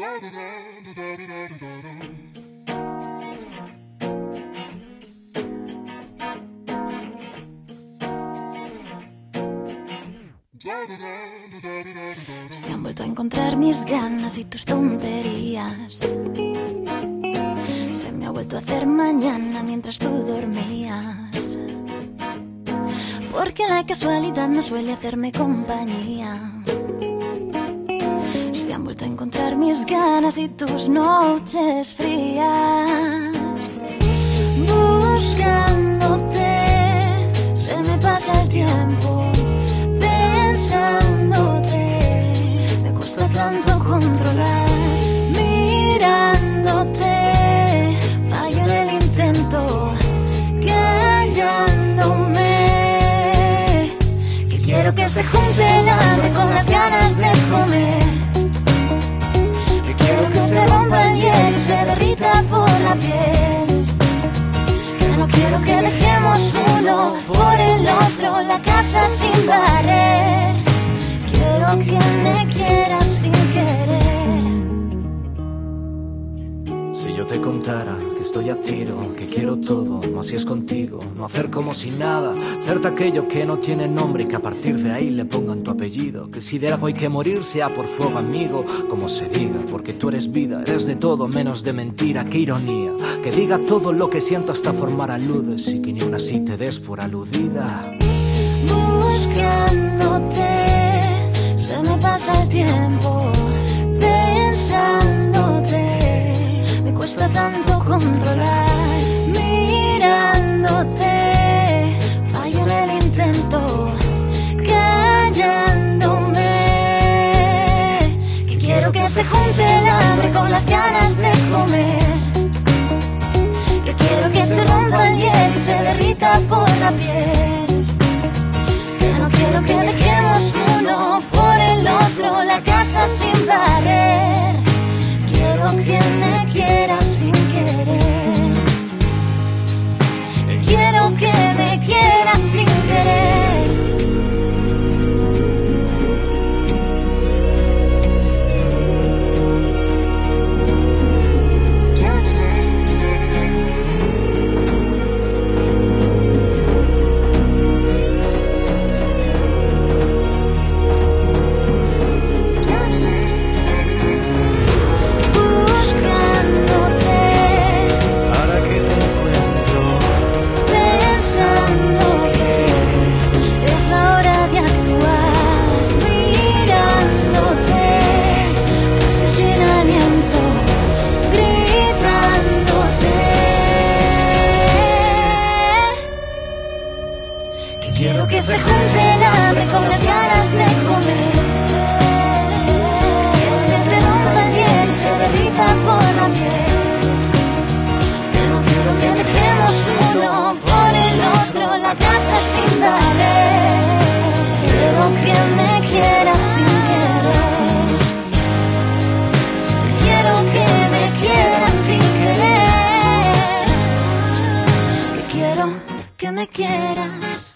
Se han vuelto a encontrar mis ganas y tus tonterías. Se me ha vuelto a hacer mañana mientras tú dormías. Porque la casualidad no suele hacerme compañía. Se han vuelto a encontrar mis ganas y tus noches frías. Buscándote, se me pasa el tiempo. Pensándote, me cuesta tanto controlar. Mirándote, fallo en el intento. Callándome, que quiero que se junte el hambre con las ganas de comer. Que quiero que se rompa el hielo y se derrita por la piel. Que no quiero que dejemos uno por el otro la casa sin barrer. Quiero que me quieras sin querer. Si yo te contara que estoy a tiro, que quiero todo, no así es contigo. No hacer como si nada, hacerte aquello que no tiene nombre y que a partir de ahí le pongan tu apellido. Que si de algo hay que morir sea por fuego amigo, como se diga, porque tú eres vida, eres de todo menos de mentira. Qué ironía, que diga todo lo que siento hasta formar aludes y que ni una así te des por aludida. Buscándote, se me pasa el tiempo. Pensándote, me cuesta tanto controlar. Mirándote, fallo en el intento. Callándome, que quiero que se junte el hambre con las ganas de comer. Que quiero que se rompa el hielo y se derrita por la piel. Que no quiero que dejemos uno por el otro la casa sin barrer. Quiero que me quieras sin querer. Quiero que me quieras sin querer. Quiero que se junte el hambre con las ganas de comer. Quiero que se rompa el hielo y se derrita por la piel. Que no quiero que dejemos uno por el otro la casa sin barrer. Quiero que me quieras sin querer. Quiero que me quieras sin querer. Que quiero que me quieras